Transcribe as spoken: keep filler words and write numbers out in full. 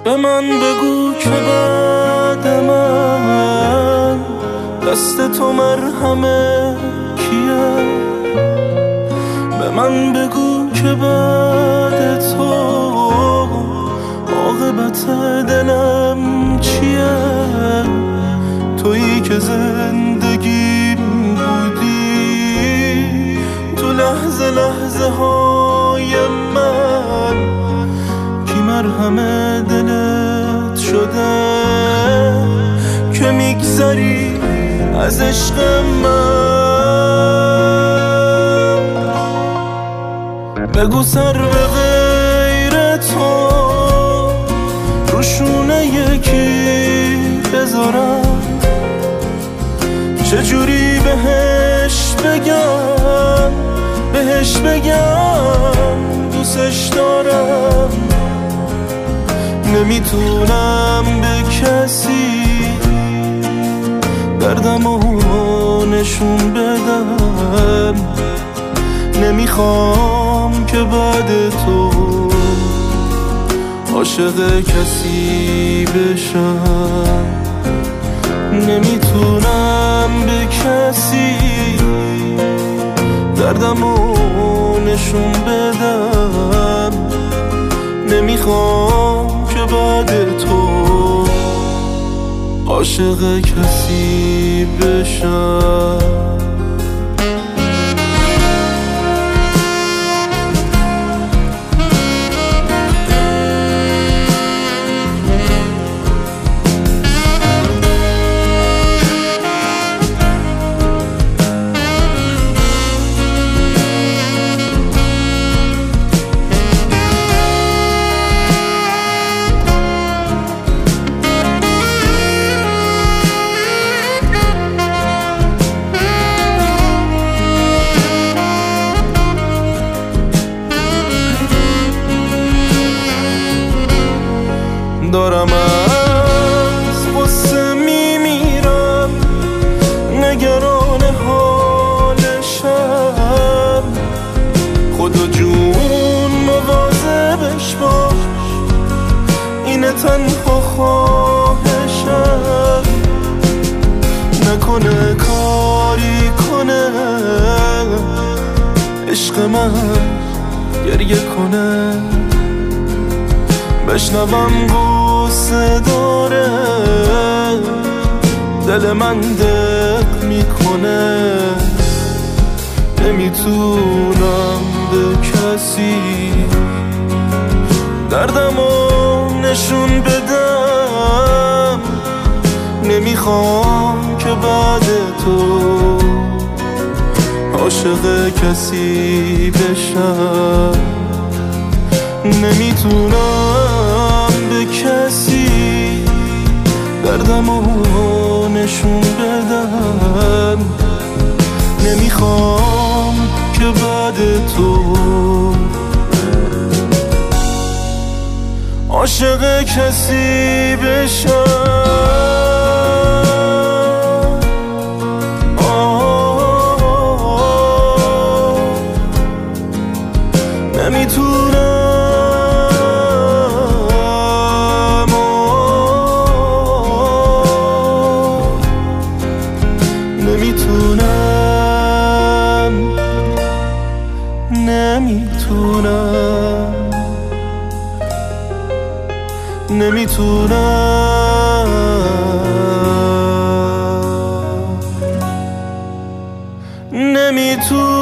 به من بگو که بعد من دست تو مرهمه کیه؟ به من بگو که بعد تو عاقبت دلم چیه؟ تویی که زندگیم بودی تو لحظه لحظه های من، کی مرهم دلت شده که میگذری از عشق من؟ بگو سر به غیر تو روشونه یکی بذارم، چجوری بهش بگم بهش بگم دوستش دارم؟ نمیتونم به کسی دردمو نشون بدم، نمیخوام که بعد تو عاشق کسی بشم. نمیتونم به کسی دردمو نشون بدم، نمیخوام که بعد تو عاشق کسی بشم. دارم از غصه میمیرم، نگران حالشم، خدا جون مواظبش باش، اینه تنها خواهشم. نکنه کاری کنه عشق من گریه کنه، بشنوم غصه داره دل من دق میکنه. نمیتونم به کسی دردمو نشون بدم، نمیخوام که بعد تو عاشق کسی بشم. نمیتونم به کسی دردمو نشون بدم، نمیخوام که بعد تو عاشق کسی بشم. نمیتونم نمیتونم نمیتونم